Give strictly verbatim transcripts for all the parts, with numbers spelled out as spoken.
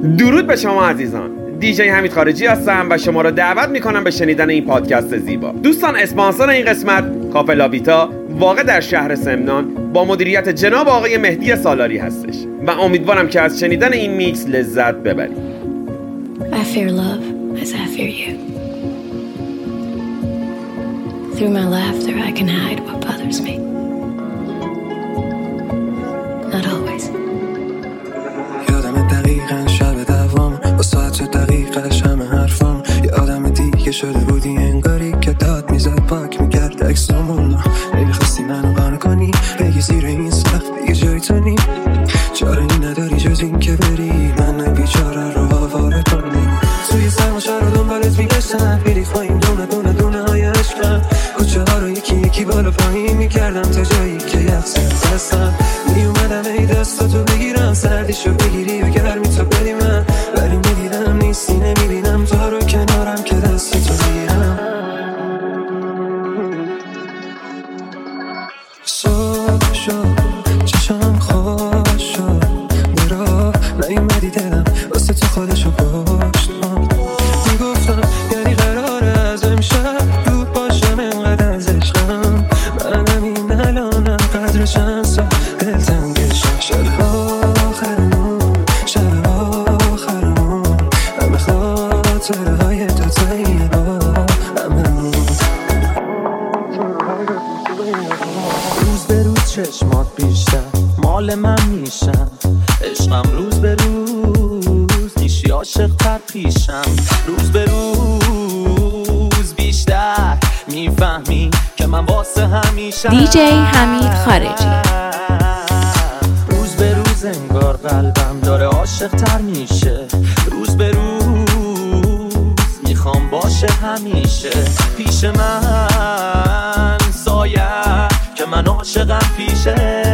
درود به شما عزیزان. دیجی حمید خارجی هستم و شما را دعوت میکنم به شنیدن این پادکست زیبا. دوستان، اسپانسر این قسمت کافه لاویتا واقع در شهر سمنان با مدیریت جناب آقای مهدی سالاری هستش و امیدوارم که از شنیدن این میکس لذت ببرید. I fear love as I fear you. Through my laughter I can hide what bothers me. Not always. یادم دقیقاً شب دوام با ساعت دقیقش همه حرفام. یه آدم دیگه شده بودی انگاری که داد میزد پاک میکرد اکسامون. نمیخواستی منو قانع کنی بگی زیر این سقف دیگه جای تو نیم. چاره ای نداری جز این که بری من بیچاره رو آواره کنی. توی سرماشا رو دنبالت میگشتم میریخ با این دونه دونه دونه های عشقم. کوچه ها رو یکی یکی بالا پایین میکردم تا جایی که یخصیت هستم. میومدم ای دستاتو بگیرم سردیشو بگیری و گرمی تو بدی من. ولی میدیدم نیستی نمیبینم تو رو کنارم که دستتو بگیرم. صبح شد چشم خوش شد برا نیومدی دلم واسه تو خودشو پشت میگفتم یعنی قراره از امشب دور باشم انقدر از عشقم. من همین الانم قدرشم سا دلتنگشم. شب آخرمون شب آخرمون همه خاطره های تو تاییه با هممون. روز به روز چشمات بیشتر مال من میشن. عشقم روز به روز نیشی عاشق تر پیشم. روز به روز بیشتر میفهمی که من واسه همیشه. دیجی حمید خارجی. روز به روز انگار قلبم داره عاشق تر میشه. روز به روز میخوام باشه همیشه پیش من سایه که من عاشقم پیشه.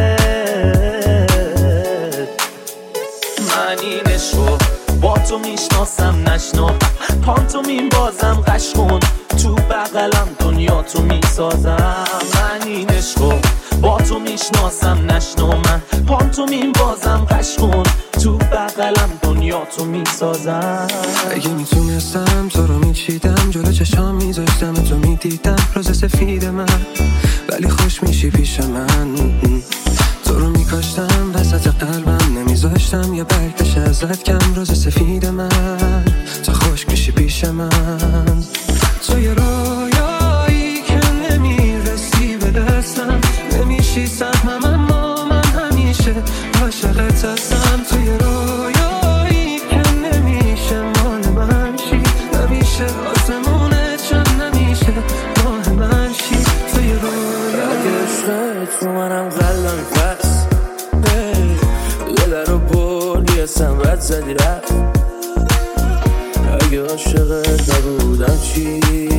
من این عشقو با تو میشناسم نشناختم پانتومین بازم قش کن تو بغلم دنیا تو میسازم. من این عشقو با تو میشناسم نشنامم پانتومین بازم قش کن تو بغلم دنیا تو میسازم. اگه میتونستم تو رو میچیدم جلو چشام میذاشتم تو میدیدم روز سفید من. ولی خوش میشی پیش من تو رو میکاشتم وسط قلبم نمیذاشتم یه برگش ازت کم روز سفید من. تو خوش میشی پیش من. تو یه رویایی که نمیرسی به دستم نمیشی سهمم اما من همیشه عاشقت هستم. تو یه رویایی که نمیشه مال من شی نمیشه آسمونه چون نمیشه ماه من شی. تو یه رویایی اگه عشقت تو منم قلبم پس یه در رو بردی هستم رد زدی رفت. اگه عاشقت نبودم چی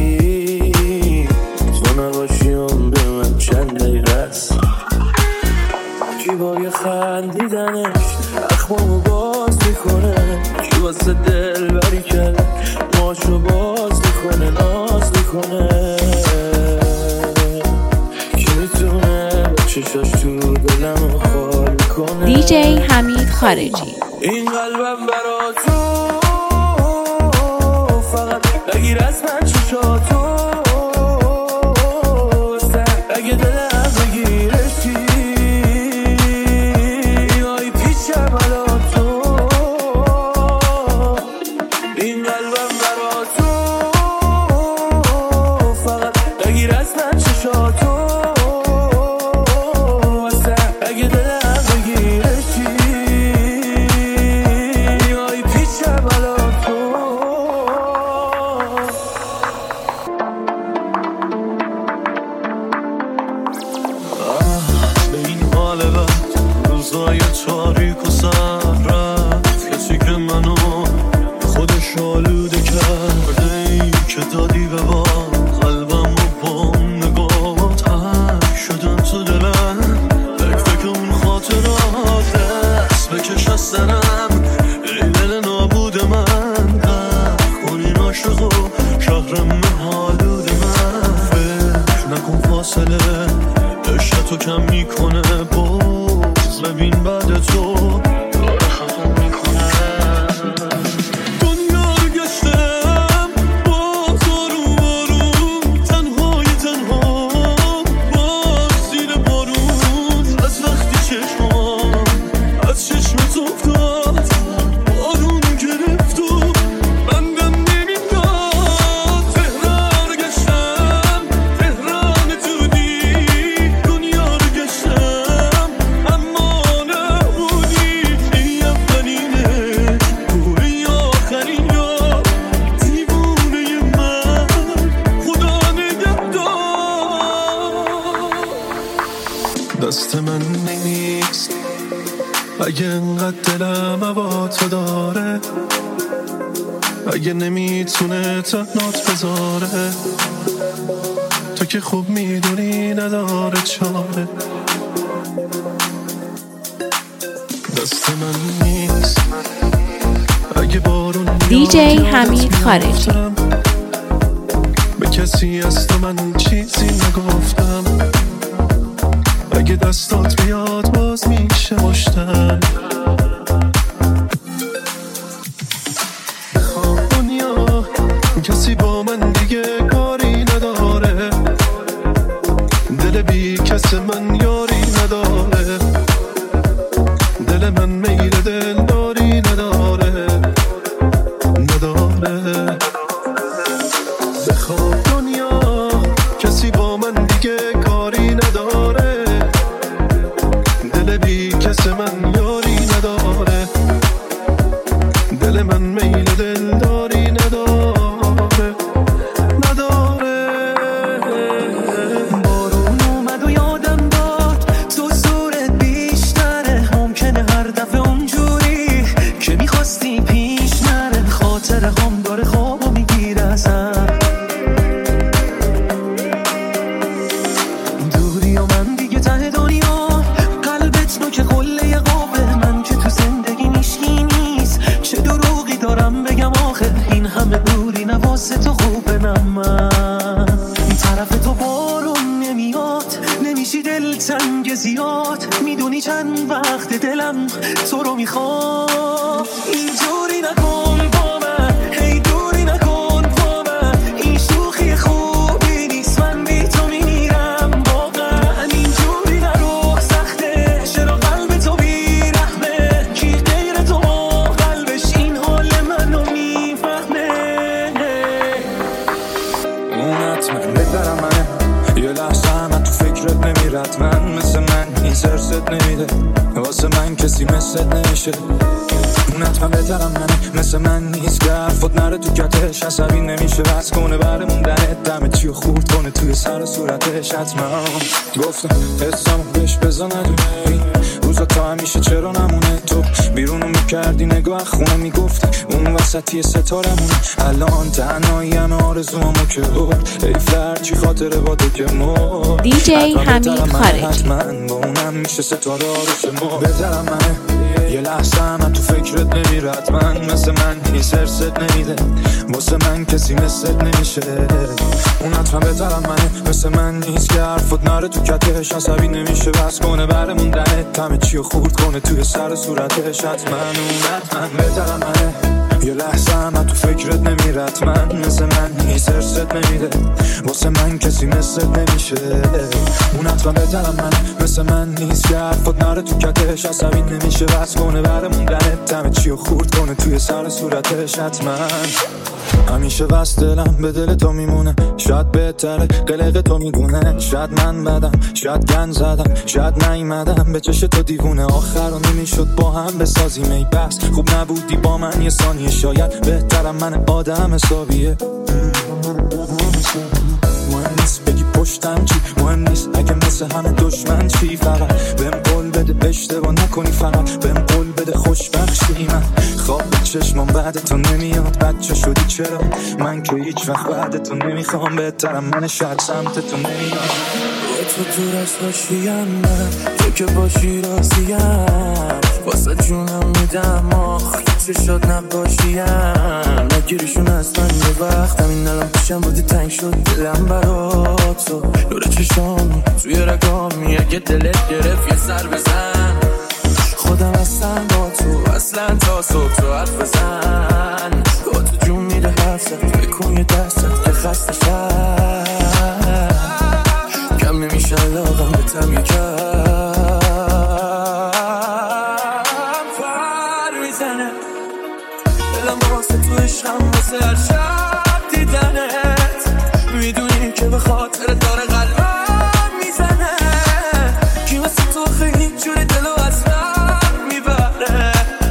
تو نباشی عمر من چند دقیقه است. کی با یه خندیدنش اخمامو باز میکنه. کی واسه دل بری کرده ماشو باز میکنه ناز میکنه. کی میتونه با چشاش تو دلمو خال کنه. دیجی حمید خارجی. این قلبم برا تو فقط بگیر از من چشاتو اگه دلم بگیرشی آی پیشم الان تو. این قلبم برا تو فقط بگیر از من چشاتو اگه دلم بگیرشی آی پیشم الان تو. روزای تاریک و سر رفت کسی که منو خودش آلوده کرده. ای که دادی به با قلبم و با نگاه تک شدن تو دلم. فکر فکر اون خاطرات دست بکش از سرم. ای دل نابود من قرق کن این عاشق و شهرم حالود من. فکر نکن فاصله عشق تو کم میکنه باز ببین بعد تو داره خفم میکنه. انقدر دلم هوا تو داره، اگه نمیتونه تنات بذاره، تو که خوب میدونی نداره چاره. دست من نیست اگه بارون دیجی حمید خارجی. به کسی از تو من چیزی نگفتم، اگه دستات بیاد باز میشه مشتم. دنیا کسی با من دیگه کاری نداره، دل بی کس من یاری نداره، دل من میل دل داری نداره نداره. بخواب دنیا کسی با من دیگه کاری نداره، دل بی کس من یاری نداره، دل من میل دل داری نداره نداره. بارون اومد و یادم داد تو زورت بیشتره، ممکنه هر دفعه اونجوری که میخواستی پیش نره. خاطر هم داره خوابو میگیره ازم، دوری و من دیگه ته دنیا، قلبت نو که قله قابه، من که تو زندگی نیشکی نیست، چه دروغی دارم بگم آخه، این همه دوری نواسه تو خوبه. نه من طرف تو بارون نمیاد، نمیشی دل تنگ زیاد، میدونی چند وقت دلم تو رو میخواد. اینجوری نکن با من، هی دوری نکن با من، این شوخی خوبی نیست، من بی تو میمیرم واقعا. اینجوری نرو سخته، چرا قلب تو بیرحمه، کی غیر تو با قلبش این حال منو میفهمه. اون حتما بهترم منه، یه لحظه هم تو فکرت نمیرد، من مثل من این سرست نمیده، واسه من کسی مثلت نمیشه. اون حتما بهترم منه، مثل من نیست که حرفات نره تو کتش، عصبی نمیشه بس کنه بره موندنت، دمه چی و خورد کنه توی سر و صورتش. حتما گفتم حسامو بهش بزا ندونه، روزا تا همیشه چرا نمونه، تو بیرونو میکردی نگاه خونه میگفتی اون وسطی ستارمونه. الان تنهایی همه آرزوامو که بود، ای فرد چی خاطره با تو که مرد. دیجی حمید خارجی. حتما با اونم میشه ستاره آروش ما. بهترم منه، یه لحظه هم تو فکرت نمیرد، من مثل من هیچ سرست نمیده، واسه من کسی مثلت نمیشه. اون حتما بهترم منه، مثل من نیست که حرفات نره تو کتش، عصبی نمیشه بس کنه بره موندنت، همه چی رو خورد کنه توی سر صورتش. حتما اون حتما بهترم منه، یه لحظه هم تو فکرت نمیرد، من مثل من هیچ سرست نمیده، واسه من کسی مثلت نمیشه. اون حتما بهترم منه، مثل من نیست که حرفات نره تو کتش، عصبی نمیشه بس کنه بره موندنت، همه چی رو خورد کنه توی سر صورتش. حتما همیشه بس دلم به دل تو میمونه، شاید بهتره قلق تو میدونه، شاید من بدم، شاید گن زدم، شاید نیومدم به چش تو دیوونه. آخر رو نمیشد با هم بسازیم ای بس، خوب نبودی با من یه ثانیه، شاید بهترم من آدم حسابیه. مهم نیست بگی پشتم چی، مهم نیست اگه مثل همه دشمن چی، فقط بهم قول بده اشتباه نکنی، فقط بهم قول بده خوشبخشی. من خواب چشمم بعد تو نمیاد، بچه شدی چرا من که هیچ وقت بعد تو نمیخوام، بهترم من شاید سمت تو نمیاد. تو تو راست باشیم، من تو که باشی راضیم، واسه جونم میدم آخ چشات نباشیم، نگیریشون از من یه وقت، همین الان پیشم بودی تنگ شد دلم برات، تو نور چشام توی رگامی، اگه دلت گرفت یه سر بزن، خودم هستم با تو اصلا تا صبح تو حرف بزن، با تو جون میره حرفت، بکن یه دستت که خسته شد، کم نمیشه علاقم به تم یکم فر میزنه، دلم واسه تو عشقم، واسه هر شب دیدنت، میدونی که به خاطر داره قلبم میزنه، کی واسه تو خیلی جوری دلو از من میبره،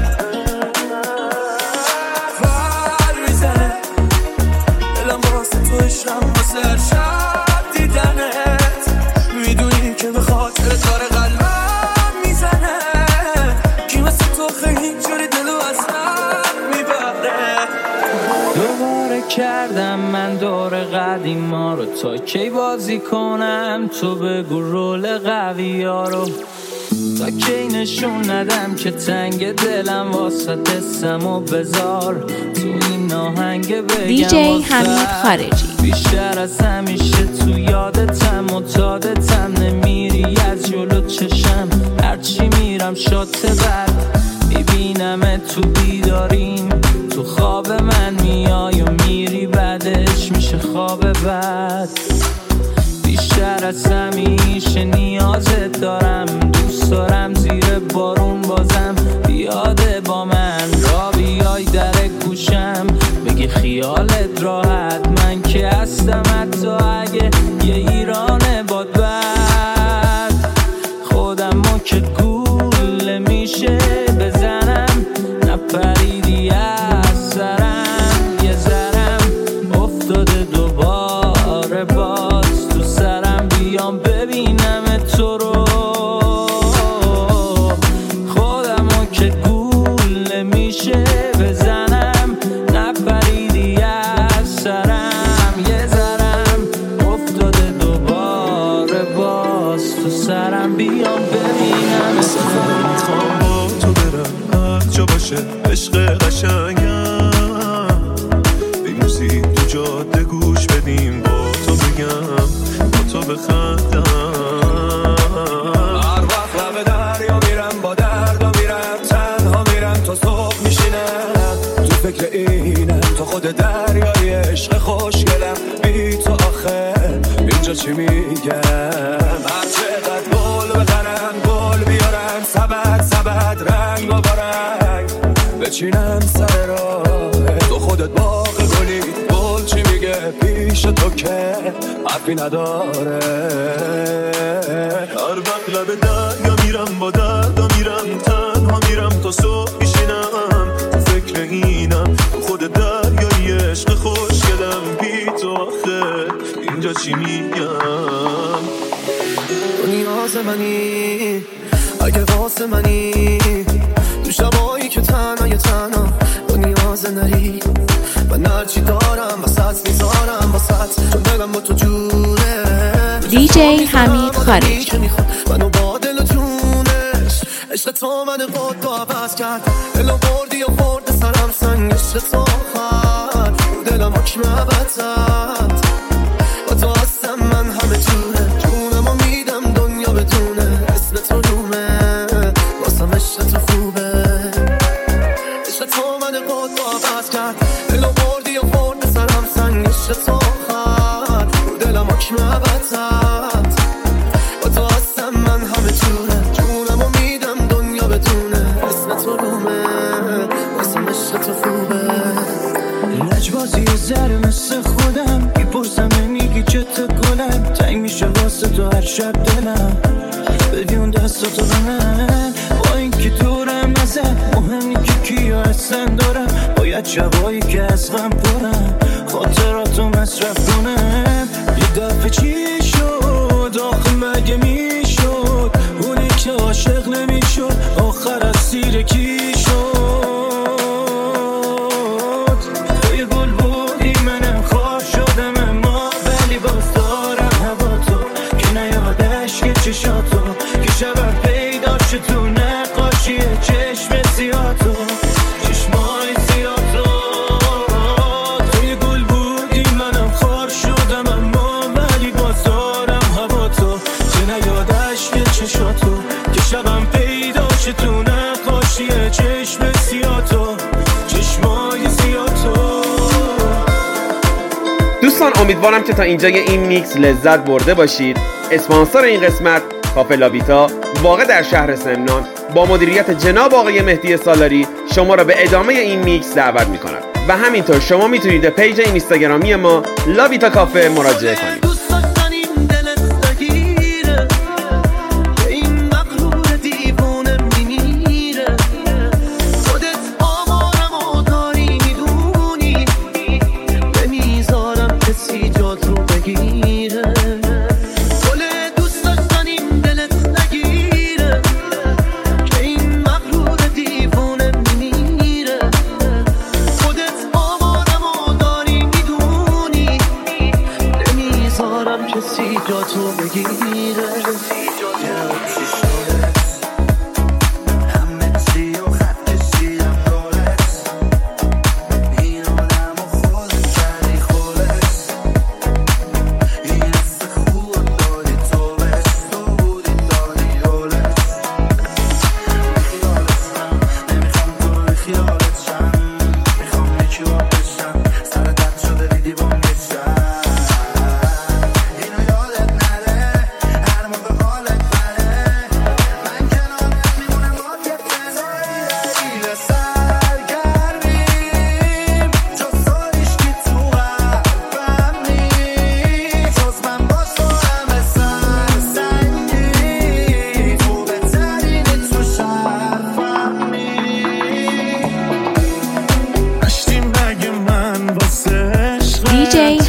فر میزنه، دلم واسه تو عشقم، واسه هر شب دیدنت، میدونی که به خاطر داره قلبم میزنه، کی واسه تو خیلی کردم من دور قدیما رو، تا کی بازی کنم تو بگو رول قوی ها رو، تا کی نشون ندم که تنگ دلم واسه دستم و بذار تو این آهنگ بگم دیجی حمید خارجی. بیشتر از همیشه تو یادتم و تادتم، نمیری از جلو چشم هرچی میرم شات بد، میبینم تو بیداریم تو خواب من میای و میری بعدش میشه خواب بد، بیشتر از همیشه نیازت دارم، دوست دارم زیر بارون بازم بیاده با من را بیای در گوشم بگی خیالت راحت، من که هستم حتی اگه یه ایران باد بد، خودمو که گول میشه بزنم نپریدی از سرم، یه ذرم افتاده دوباره باز تو سرم، بیام ببینم تو رو، خودمو که گول میشه بزنم نپریدی از سرم، یه ذرم افتاده دوباره باز تو سرم، بیام ببینم سفر میخوام با تو برم هر جا باشه عشق قشنگم، بیموزی تو جاده گوش بدیم با تو بگم با تو بخندم، هر وقت لب دریا میرم با دردا میرم تنها میرم تا صبح میشینم تو فکر اینم تا خود دریای عشق خوشگلم بی تو آخه اینجا چی میگم، هر چقدر گل بزنن گل بیارن سبد سبد رنگ و برنگ بچینم سر راه تو خودت باغ گلی گل چی میگه پیش تو که حرفی نداره، هر وقت لب دریا میرم با دردا میرم تنها میرم تا صبح میشینم تو فکر اینم تو خود دریای عشق خوشگلم بی تو آخه اینجا چی میگم، تو نیاز منی اگه واسه منی تو شبایی که تنها یه تنها تو نیاز نری، من هرچی دارم وسط میذارم وسط چون دلم با تو جوره، دیجی حمید خارجی. منو با دل و جونش عشق تو من قد تو عوض کرد، دلو بردی و برد سرم سنگ عشق تو خد دلم حکم عبدت با تو هستم من همه جوره، جونمو میدم دنیا بدونه اسم تو رومه واسم عشق تو خوبه، عشق تو من قد تو عوض کرد، دلو بردی و برد سرم سنگ عشق تو خد دلم حکم عبدت با تو هستم من همه جوره، جونمو میدم دنیا بدونه اسم تو رومه واسم عشق تو خوبه، لجبازی زر مثل خودم میپرسم نمیگی چته گلم، تنگ میشه واسه تو هر شب دلم بدیون دستاتو به من، با این که دورم ازم مهمی که کیا هستن دارم، باید شبایی که از غم پرم خاطراتو مصرف کنم، یه دفعه چی شد آخه مگه میشد اونی که عاشق نمیشد آخر از سیر کی شد، توی گل بودی منم خواب شدم اما ولی باز دارم هوا تو که نیادش که چشاتو که شبم پیدا شد تو نقاشی چشم سیاتو چشمای سیاتو، توی گل بودی منم خواب شدم اما ولی باز دارم هوا تو که نیادش که چشاتو که شبم پیدا شد تو نقاشی چشم سیاتو چشمای سیاتو. دوستان امیدوارم که تا اینجای این میکس لذت برده باشید. اسپانسر این قسمت کافه لاویتا واقع در شهر سمنان با مدیریت جناب آقای مهدی سالاری شما را به ادامه این میکس دعوت می‌کند و همینطور شما میتونید به پیج اینستاگرامی ما لاویتا کافه مراجعه کنید.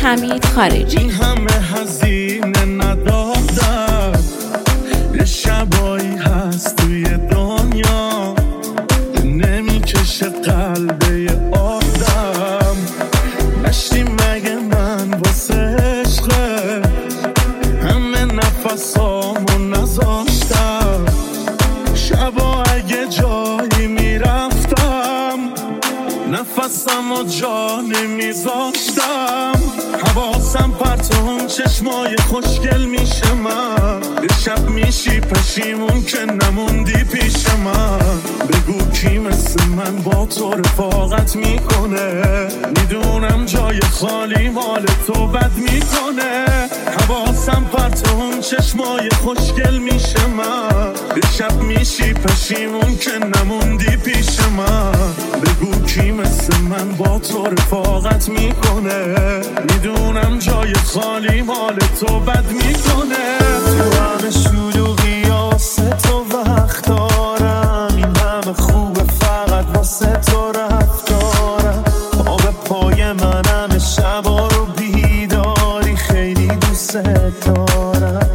حمید خارجی. این همه هزینه ندادم، یه شبایی هست توی دنیا نمیکشه قلبه آدم. نشتی مگه من واسه عشقه همه نفسامو نذاشتم. شبا اگه جایی میرفتم نفسمو جا نمیذاشتم. حواسم پرت اون چشمای خوشگل میشه من. یه شب میشی پشیمون که نموندی پیش من. بگو کی مثل من با تو رفاقت میکنه. میدونم جای خالی مال تو بد میکنه. حواسم پرت اون چشمای خوشگل میشه من. یه شب میشی پشیمون که نموندی پیش من. بگو کی مثل من با تو رفاقت میکنه. میدونم جای خالی مال تو بد میکنه. تو همه شلوغی واسه تو وقت دارم. این همه خوبه فقط واسه تو رفتارم. پا به پای من همه شبا رو بیداری خیلی دوست دارم.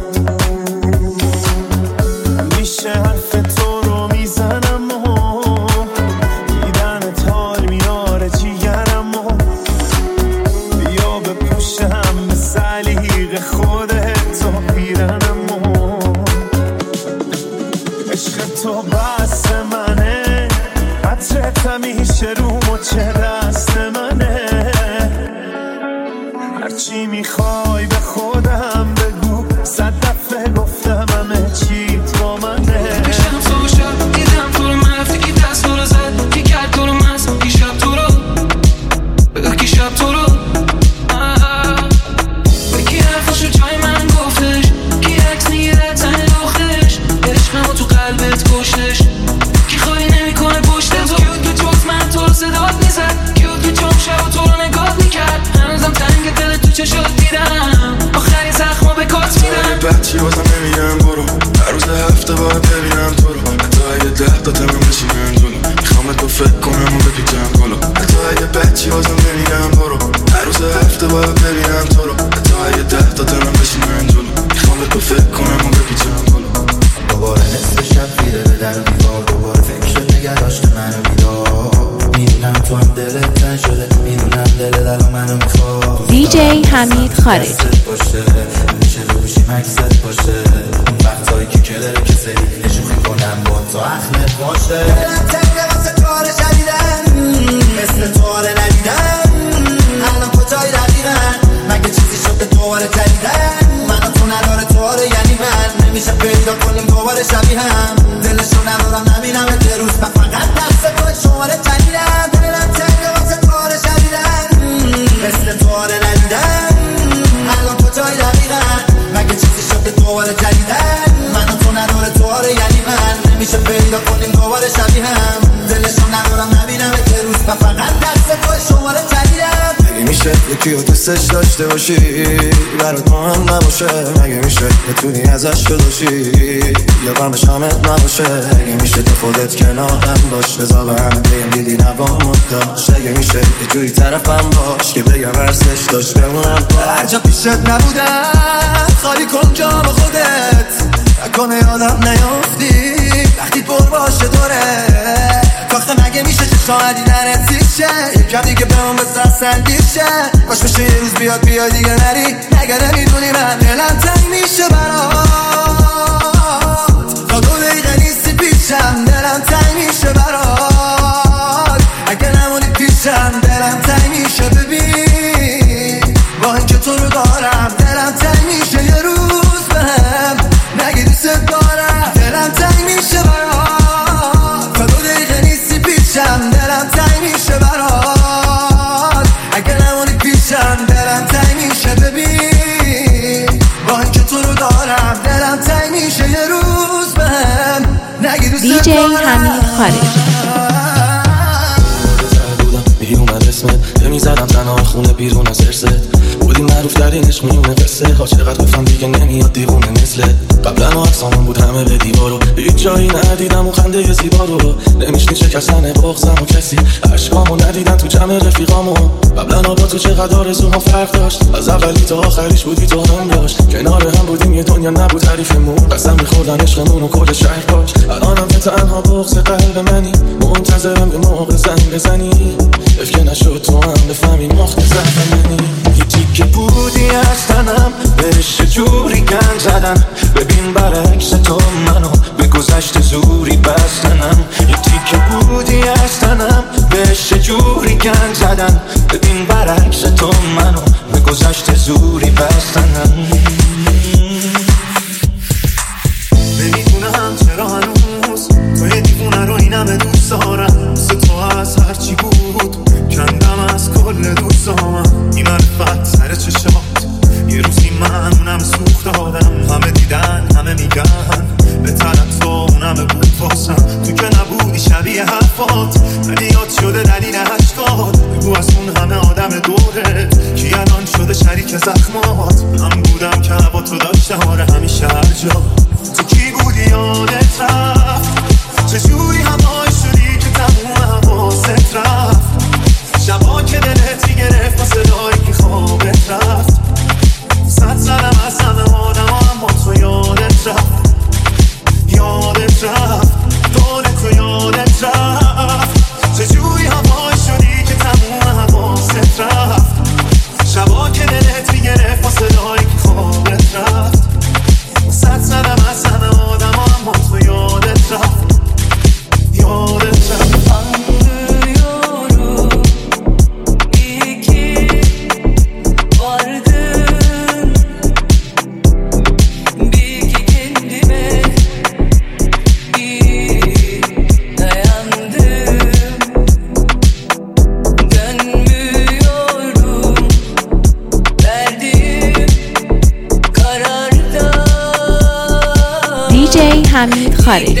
میشه حرف تو رو میزنم و دیدنت حال میاره جیگرم و بیا بپوشم به سلیق خودت تا پیرنم و عشق تو بس منه. عطرت همیشه رو مچه دست منه. هرچی میخوای به خودم بگو. صد دفعه گفتم همه چیت با منه. پیشم تو شب دیدم تو رو مرفتی که دست تو رو زد که کرد تو رو مست. کی شب تو رو بگو کی شب تو رو کی حرفشو جای من گفتش. کی عکس میگیره تن لختش. عشقمو تو قلبت کشتش. کی خواهی نمیکنه پشت تو. کیود که جز من تو رو صدات میزد. کیود که چون شب تو رو نگاه میکرد. هنوزم تنگ دل تو چشات دیدم. آخرین زخمو به کات میدم. بچی بازم نمیگم برو. هر روز هفته باید ببینم تو رو. حتی اگه ده تا تمام بشینم جلو. میخوام تو فکر کنم و بپیچم گلو. حتی اگه بچی بازم نمیگم برو. هر روز هفته باید ببینم تو رو. حتی اگه ده تا تمام بشینم جلو. میخوام تو فکر کنم و بپیچم گلو. دوباره نصف شب میره به در دیوار. دوباره فکر نگه داشته منو بیدار. میدونم تو هم دلت تن شده. میدونم دلت الان منو میخواد. دیجی حمید خارجی. میشه روشی مکست باشه. اون وقتایی که کلره که سری نشون میکنم با تو اخمت باشه. دلم تنگه واسه کار شدیدن. مثل تو آره ندیدن. الان کجایی دقیقن. مگه چیزی شده دوباره جدیدن. من تو نداره تو آره یعنی من. نمیشه پیدا کنیم دوباره شبیه هم. دلشو ندارم نمینم ات روز من فقط دست تو شماره جدیدن. دلم تنگه واسه کار شدیدن. مثل تو آره ندیدن. الان کجایی دقیقن. مگه چیزی شده دوباره جدیدن. من تو نداره تو آره یعنی من. نمیشه پیدا کنیم دوباره شبیه هم. دلشو ندارم نبینم ات روز من فقط دست تو شماره جدیدن. مگه میشه یکی رو دوستش داشته باشی برات مهم نباشه. مگه میشه بتونی ازش جداشی یا غمش همت نباشه. مگه میشه تو خودت کنارم باش بذار به همه بیم دیدی نبامت داشت. مگه میشه یه جوری طرفم باش که بگم ورسش داشت بمونم. هر جا پیشت نبودم خالی کن جام خودت. نکنه یادم نیافتی وقتی پر باشه دوره. کاخه مگه میشه چه شما دیدنت زیشه. یکم دیگه به اون بسر سنگیر شه. باش بشه یه روز بیاد بیاد دیگه نری. نگه نمیدونی من دلم تنگ میشه برات. تا دو دقیقه نیستی پیشم دلم تنگ میشه برات. اگه نمونی پیشم دلم تنگ میشه. ببین با اینکه تو رو دارم دلم تنگ میشه. یه روز بهم نگی دوست دارم. دلم تنگ میشه برات. تا دو دقیقه نیستی پیشم دلم تنگ میشه برات. اگه نمونی پیشم دلم تنگ میشه. ببین با اینکه تو رو دارم دلم تنگ میشه. یه روز بهم نگی دوست دارم. دیجی حمید خارجی. میومد اسمت نمیزدم تنها خونه بیرون از ارست. بودی معروف ترینش میونه قصه ها. چقدر گفتم دیگه نمیاد دیوونه مثلت. قبلا افسانم بود همه به دیوارو. هیچ جایی ندیدم و خنده زیبا رو. نمیشنی شکستن بغضم و کسی. هر عشقامو ندیدن تو جمع رفیقامو. قبلا با تو چقدر آرزوها فرق داشت، از اولی تا آخریش بودی تو هم داشت. کنار هم بودیم یه دنیا نبود حریفمون، قسم میخوردن عشقمون و کل شهر باش. الانم که تنها بغض قلب منی، منتظرم یه موقع زنگ بزنی. اف که نشد تو هم بفهمی مخت زن منی. هیچی که بودی از تنم بهش جوری گنج زدن. ببین برعکس تو منو به گذشت زوری بستنم. هیچی که بودی از تنم بهش جوری گنج زدن. ببین برعکس تو منو به گذشت زوری بستنم. نمیدونم چرا هنوز توی دیوونه رو اینم دوست دارم. مثل تو از هرچی بود کندم از کل دوستامم. این معرفت سر چشات یه روزی من اونم سوخت دادم. همه دیدن همه میگن به طرف تو اونم بود واسم. تو که نبودی شبیه حرفات ولی یاد شده دلیل عشقات. بگو از اون همه آدم دورت کی الان شده شریک زخمات. من بودم که با تو داشتم آره همیشه هر جا. تو کی بودی یادت رفت چجوری همایی شدی که تموم حواست رفت. شبا که دلت گرفت و صدایی که خوابت رفت. صد زدم از همه آدم اما تو یادت رفت. یادت رفت دولت تو یادت رفت. چجوری همایی شدی که تموم حواست رفت. شبا که دلت گرفت و صدایی که خوابت رفت. صد زدم از همه آدم اما تو یادت رفت. یادت رفت. دیجی حمید خارجی.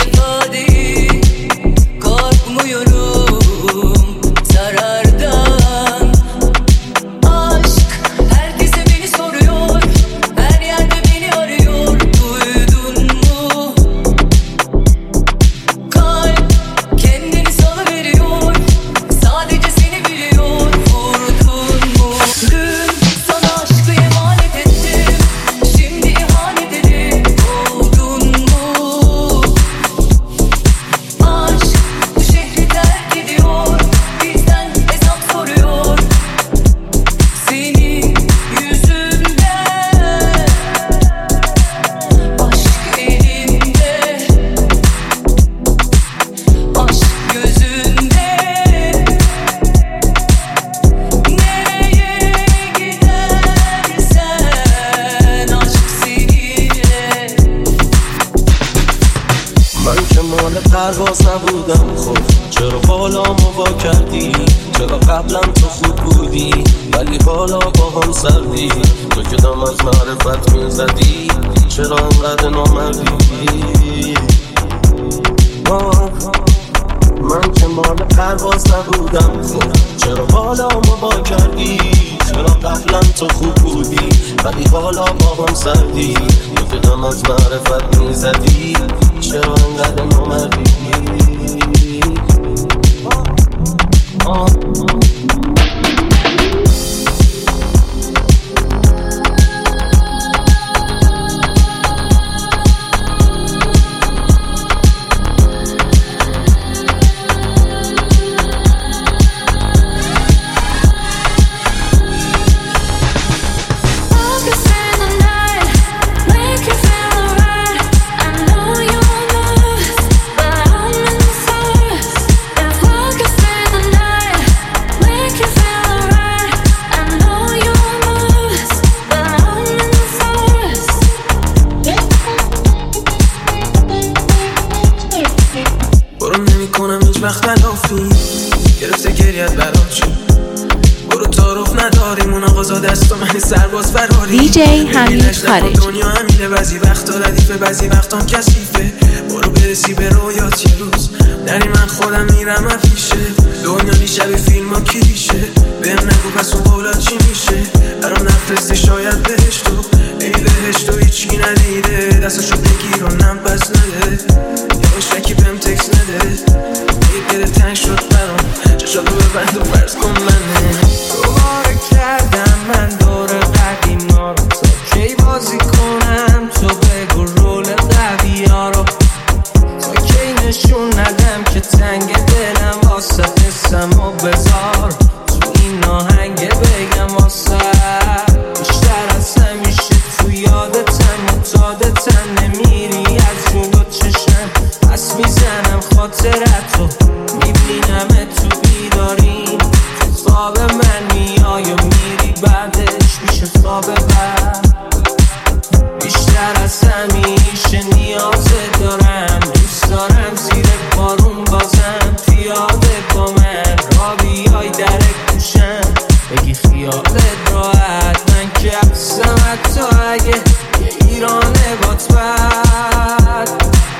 پرواز نبودم خب چرا بالا موا کردی. چرا قبلا تو خوب بودی ولی حالا با هم سردی. تو که دم از معرفت میزدی چرا انقدر نامردی. من که مال پرواز نبودم خب چرا بالا موا کردی. چرا قبلا تو خوب بودی ولی حالا با هم سردی. تو که دم از معرفت میزدی چرا انقدر نامردی. وقت تلافی گرفته گریت برام چی. برو تعارف نداریم اون آقازا دست و من سرباز فراری. دیجی حمید خارجی. دنیا همینه بعضی وقتا ردیفه بعضی وقتام کثیفه. برو برسی به رویات یه روز دری من خودم میرم افیشه. دنیا نیشه فیلم ها کلیشه. بهم نگو پس اون بالا چی میشه. برام نفرسته شاید بهشتو ای بهشتو هیچی ندیده. دستشو بگیر و نم پس نده. یه عشقی بهم تکس نده. ای دل تنگ شد برام چشاتو ببند و فرض کن منه. دوباره کردم من دور قدیما رو، تا کی بازی کنم تو بگو رول قوی ها رو، تا کی نشون ندم که تنگ دلم واسه قسم و بذار تو این آهنگ بگم واسه بیشتر از همیشه تو یادتم معتادتم، نمیری از جلو چشم پس میزنم خاطرتو، میبینم تو بیداری تو خواب من میای و میری بعدش میشه خواب بعد. بیشتر از همیشه نیازت دارم، دوست دارم زیر بارون بازم پیاده با من را بیای در گوشم بگی خیالت راحت، من که حبسم حتی اگه یه ایرانه بات بد.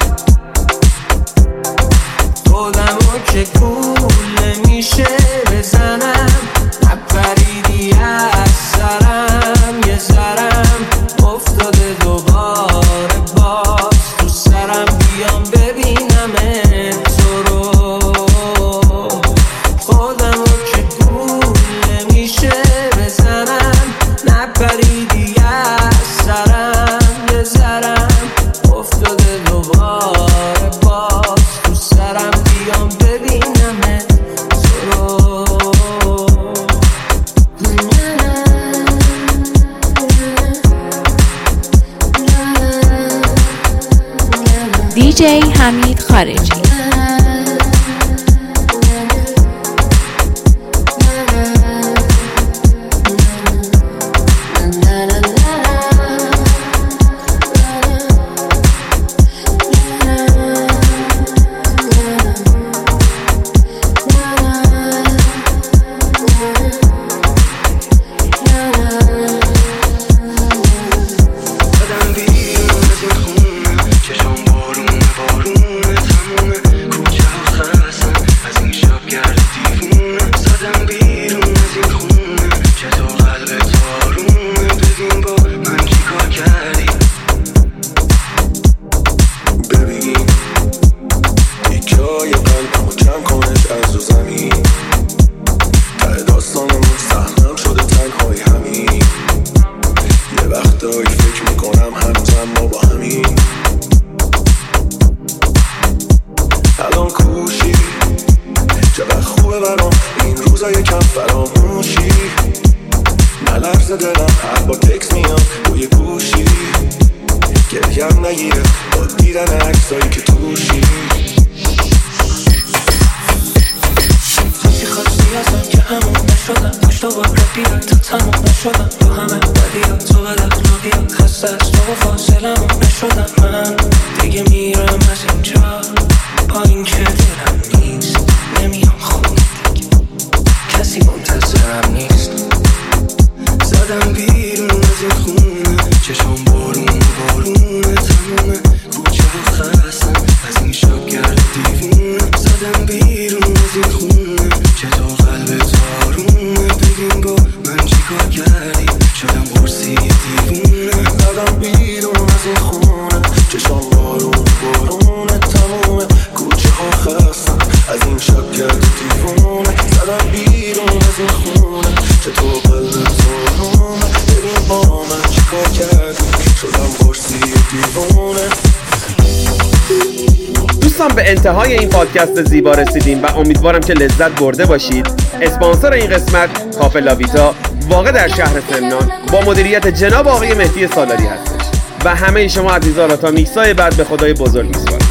خودمو که گول نمیشه بزنم، نپریدی از سرم یه ذرم افتاده دوباره باز تو سرم، بیام ببینم تو رو. خودمو که گول نمیشه بزنم، نپریدی از سرم یه ذرم افتاده دوباره باز تو سرم، بیام ببینم تو رو. دیجی حمید خارجی. دوستان به انتهای این پادکست زیبا رسیدیم و امیدوارم که لذت برده باشید. اسپانسر این قسمت کافه لاویتا واقع در شهر سمنان با مدیریت جناب آقای مهدی سالاری هستش و همه شما عزیزان را تا میکسای بعد به خدای بزرگ میسپارم.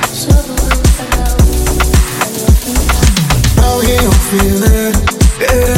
Feeling, yeah.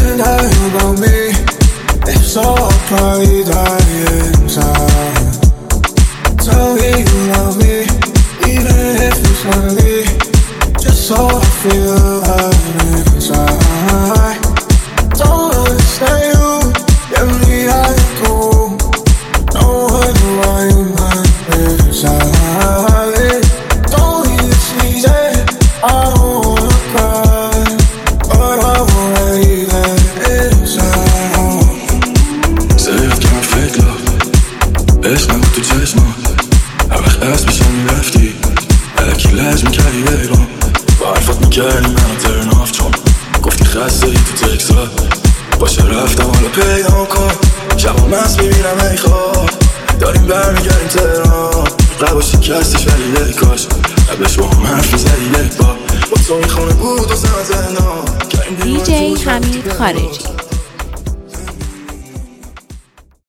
عشق نبود تو چشمان هر وقت اسم میشم میرفتی الکی لج میکردی بیرون با حرفات میکردی منو ترناف چون گفتی خسته ای تو تکسات باشه رفتم حالا پیدا کن شبا مست میبینم ای خواب داریم برمیگردیم تهران قبا شکستش ولی ای کاش قبلش با هم حرف میزدی یک بار با تو این خونه بود و زن زندان دی جی حمید خارجی.